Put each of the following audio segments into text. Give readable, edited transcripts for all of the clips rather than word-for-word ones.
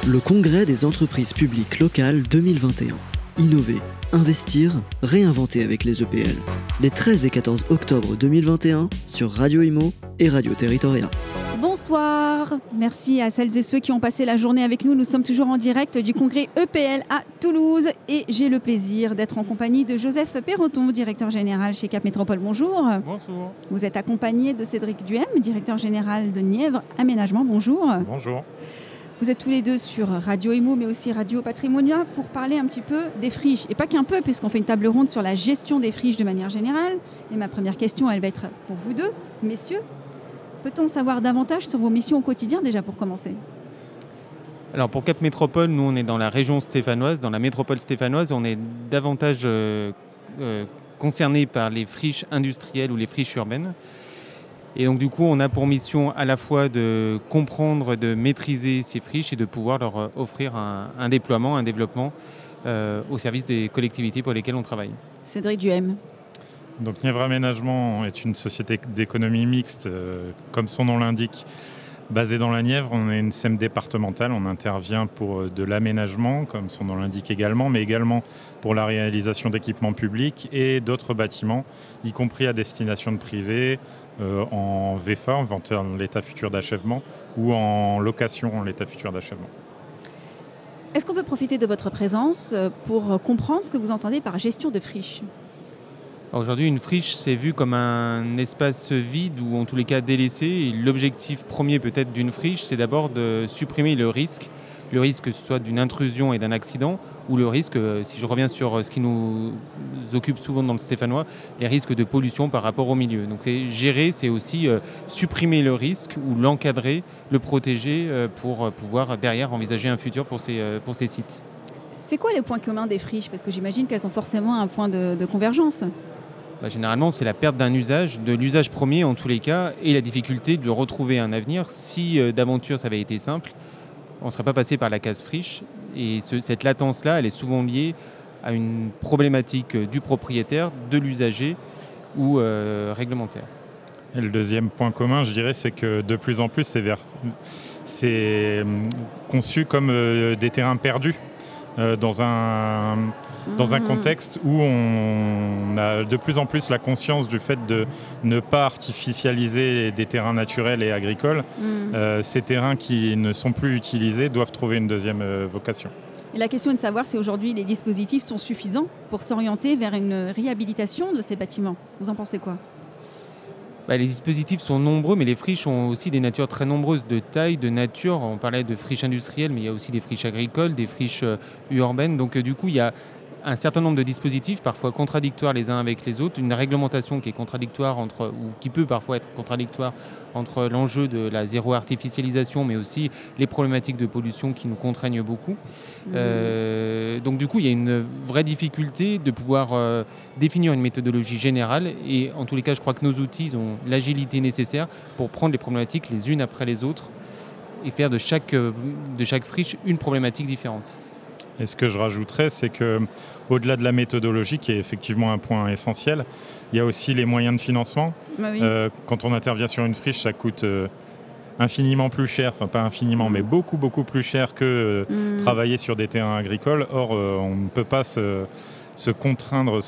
Le congrès des entreprises publiques locales 2021. Innover, investir, réinventer avec les EPL. Les 13 et 14 octobre 2021 sur Radio Imo et Radio Territoria. Bonsoir, merci à celles et ceux qui ont passé la journée avec nous. Nous sommes toujours en direct du congrès EPL à Toulouse et j'ai le plaisir d'être en compagnie de Joseph Perroton, directeur général chez Cap Métropole. Bonjour. Bonjour. Vous êtes accompagné de Cédric Duhem, directeur général de Nièvre Aménagement. Bonjour. Bonjour. Vous êtes tous les deux sur Radio Imo, mais aussi Radio Patrimonia, pour parler un petit peu des friches. Et pas qu'un peu, puisqu'on fait une table ronde sur la gestion des friches de manière générale. Et ma première question, elle va être pour vous deux, messieurs. Peut-on savoir davantage sur vos missions au quotidien, déjà, pour commencer ? Alors pour Cap Métropole, nous on est dans la région stéphanoise, dans la métropole stéphanoise. On est davantage concernés par les friches industrielles ou les friches urbaines. Et donc du coup, on a pour mission à la fois de comprendre, de maîtriser ces friches et de pouvoir leur offrir un déploiement, un développement au service des collectivités pour lesquelles on travaille. Cédric Duhem. Donc Nièvre Aménagement est une société d'économie mixte, comme son nom l'indique, basée dans la Nièvre. On est une SEM départementale, on intervient pour de l'aménagement, comme son nom l'indique également, mais également pour la réalisation d'équipements publics et d'autres bâtiments, y compris à destination de privés, en VFA, en vente en l'état futur d'achèvement, ou en location en l'état futur d'achèvement. Est-ce qu'on peut profiter de votre présence pour comprendre ce que vous entendez par gestion de friche ? Aujourd'hui, une friche, c'est vu comme un espace vide ou en tous les cas délaissé. Et l'objectif premier peut-être d'une friche, c'est d'abord de supprimer le risque que ce soit d'une intrusion et d'un accident, ou le risque, si je reviens sur ce qui nous occupe souvent dans le Stéphanois, les risques de pollution par rapport au milieu. Donc c'est gérer, c'est aussi supprimer le risque ou l'encadrer, le protéger pour pouvoir derrière envisager un futur pour ces sites. C'est quoi les points communs des friches ? Parce que j'imagine qu'elles ont forcément un point de convergence. Généralement, c'est la perte d'un usage, de l'usage premier en tous les cas, et la difficulté de le retrouver un avenir. Si d'aventure ça avait été simple, on ne serait pas passé par la case friche. Et cette latence-là, elle est souvent liée à une problématique du propriétaire, de l'usager ou réglementaire. Et le deuxième point commun, je dirais, c'est que de plus en plus, c'est conçu comme des terrains perdus dans un contexte où on a de plus en plus la conscience du fait de ne pas artificialiser des terrains naturels et agricoles. Ces terrains qui ne sont plus utilisés doivent trouver une deuxième vocation. Et la question est de savoir si aujourd'hui les dispositifs sont suffisants pour s'orienter vers une réhabilitation de ces bâtiments. Vous en pensez quoi ? Les dispositifs sont nombreux, mais les friches ont aussi des natures très nombreuses de taille, de nature. On parlait de friches industrielles, mais il y a aussi des friches agricoles, des friches urbaines. Donc du coup, il y a un certain nombre de dispositifs, parfois contradictoires les uns avec les autres, une réglementation qui est contradictoire ou qui peut parfois être contradictoire entre l'enjeu de la zéro artificialisation, mais aussi les problématiques de pollution qui nous contraignent beaucoup. Donc du coup, il y a une vraie difficulté de pouvoir définir une méthodologie générale, et en tous les cas, je crois que nos outils ont l'agilité nécessaire pour prendre les problématiques les unes après les autres et faire de chaque friche une problématique différente. Et ce que je rajouterais, c'est qu'au-delà de la méthodologie, qui est effectivement un point essentiel, il y a aussi les moyens de financement. Oui. Quand on intervient sur une friche, ça coûte infiniment plus cher, enfin pas infiniment, mais beaucoup, beaucoup plus cher que travailler sur des terrains agricoles. Or, on ne peut pas se contraindre,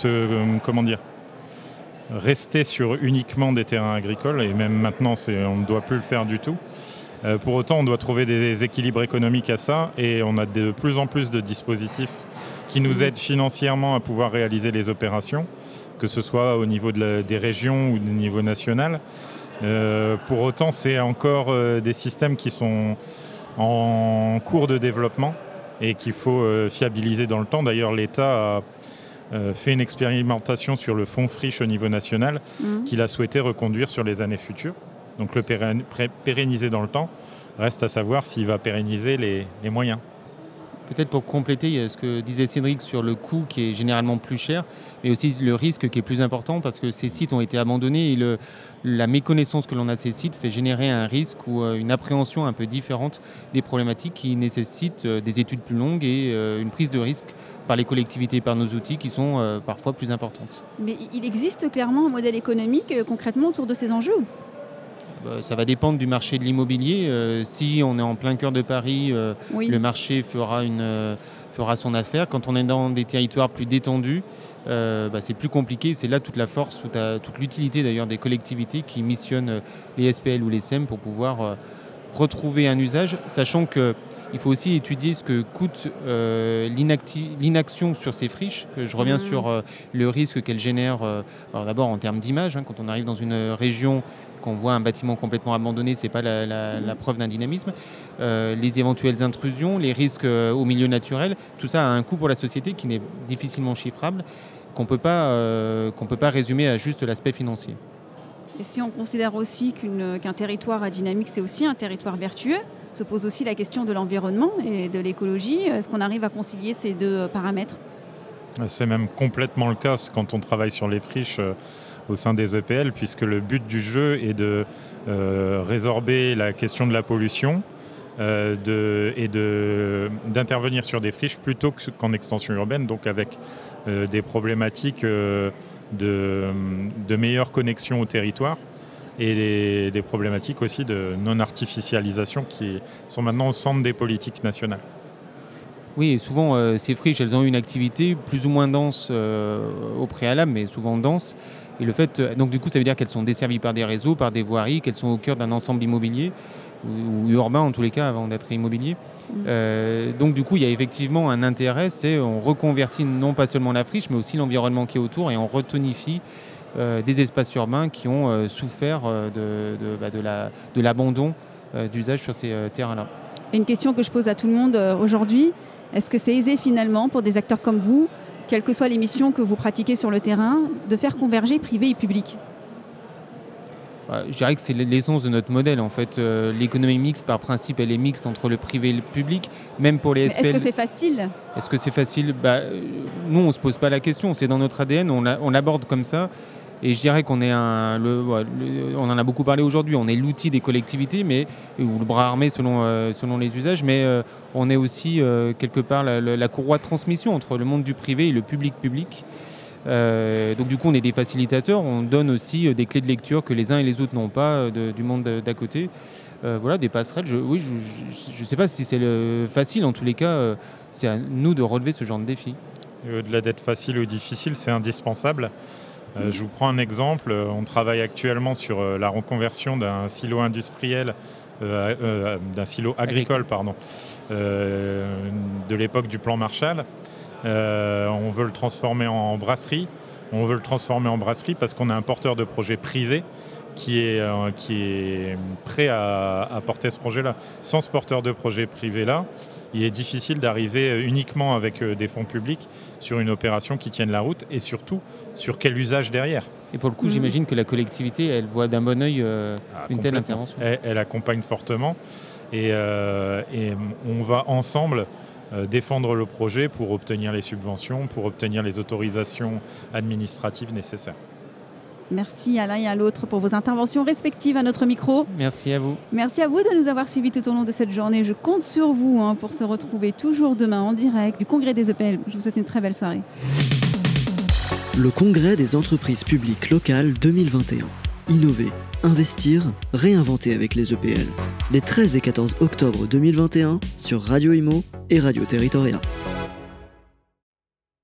rester sur uniquement des terrains agricoles, et même maintenant, on ne doit plus le faire du tout. Pour autant, on doit trouver des équilibres économiques à ça, et on a de plus en plus de dispositifs qui nous aident financièrement à pouvoir réaliser les opérations, que ce soit au niveau des régions ou au niveau national. Pour autant, c'est encore des systèmes qui sont en cours de développement et qu'il faut fiabiliser dans le temps. D'ailleurs, l'État a fait une expérimentation sur le fonds friche au niveau national qu'il a souhaité reconduire sur les années futures. Donc le pérenniser dans le temps, reste à savoir s'il va pérenniser les moyens. Peut-être pour compléter, il y a ce que disait Cédric sur le coût qui est généralement plus cher, mais aussi le risque qui est plus important parce que ces sites ont été abandonnés et la méconnaissance que l'on a de ces sites fait générer un risque ou une appréhension un peu différente des problématiques qui nécessitent des études plus longues et une prise de risque par les collectivités et par nos outils qui sont parfois plus importantes. Mais il existe clairement un modèle économique concrètement autour de ces enjeux ? ça va dépendre du marché de l'immobilier. Si on est en plein cœur de Paris, Oui. le marché fera son affaire. Quand on est dans des territoires plus détendus, c'est plus compliqué. C'est là toute la force, toute l'utilité d'ailleurs des collectivités qui missionnent les SPL ou les SEM pour pouvoir retrouver un usage, sachant qu'il faut aussi étudier ce que coûte l'inaction sur ces friches. Je reviens sur le risque qu'elle génère, d'abord en termes d'image. Quand on arrive dans une région, qu'on voit un bâtiment complètement abandonné, ce n'est pas la preuve d'un dynamisme. Les éventuelles intrusions, les risques au milieu naturel, tout ça a un coût pour la société qui n'est difficilement chiffrable, qu'on peut pas résumer à juste l'aspect financier. Et si on considère aussi qu'un territoire à dynamique, c'est aussi un territoire vertueux, se pose aussi la question de l'environnement et de l'écologie. Est-ce qu'on arrive à concilier ces deux paramètres ? C'est même complètement le cas quand on travaille sur les friches au sein des EPL, puisque le but du jeu est de résorber la question de la pollution et d'intervenir sur des friches plutôt qu'en extension urbaine, donc avec des problématiques de meilleure connexion au territoire et des problématiques aussi de non-artificialisation qui sont maintenant au centre des politiques nationales. Oui, et souvent ces friches, elles ont une activité plus ou moins dense au préalable, mais souvent dense. Et donc du coup, ça veut dire qu'elles sont desservies par des réseaux, par des voiries, qu'elles sont au cœur d'un ensemble immobilier, ou urbain en tous les cas, avant d'être immobilier. Donc du coup, il y a effectivement un intérêt, c'est on reconvertit non pas seulement la friche, mais aussi l'environnement qui est autour, et on retonifie des espaces urbains qui ont souffert de l'abandon d'usage sur ces terrains-là. Et une question que je pose à tout le monde aujourd'hui, est-ce que c'est aisé finalement pour des acteurs comme vous, quelles que soient les missions que vous pratiquez sur le terrain, de faire converger privé et public ? Je dirais que c'est l'essence de notre modèle. En fait, l'économie mixte, par principe, elle est mixte entre le privé et le public, même pour les SPL. Est-ce que c'est facile ? Est-ce que c'est facile ? Nous, on ne se pose pas la question. C'est dans notre ADN, on l'aborde comme ça. Et je dirais qu'on est on en a beaucoup parlé aujourd'hui, on est l'outil des collectivités, ou le bras armé selon les usages, mais on est aussi quelque part la courroie de transmission entre le monde du privé et le public-public. Donc du coup, on est des facilitateurs, on donne aussi des clés de lecture que les uns et les autres n'ont pas du monde d'à côté. Des passerelles, je ne sais pas si c'est facile, en tous les cas, c'est à nous de relever ce genre de défi. Au-delà d'être facile ou difficile, c'est indispensable. Je vous prends un exemple. On travaille actuellement sur la reconversion d'un silo industriel, d'un silo agricole, de l'époque du plan Marshall. On veut le transformer en brasserie. On veut le transformer en brasserie parce qu'on a un porteur de projet privé qui est prêt à porter ce projet-là. Sans ce porteur de projet privé-là, il est difficile d'arriver uniquement avec des fonds publics sur une opération qui tienne la route et surtout sur quel usage derrière. Et pour le coup, j'imagine que la collectivité, elle voit d'un bon œil une telle intervention. Elle accompagne fortement et on va ensemble défendre le projet pour obtenir les subventions, pour obtenir les autorisations administratives nécessaires. Merci à l'un et à l'autre pour vos interventions respectives à notre micro. Merci à vous. Merci à vous de nous avoir suivis tout au long de cette journée. Je compte sur vous pour se retrouver toujours demain en direct du Congrès des EPL. Je vous souhaite une très belle soirée. Le Congrès des entreprises publiques locales 2021. Innover, investir, réinventer avec les EPL. Les 13 et 14 octobre 2021 sur Radio Imo et Radio Territoria.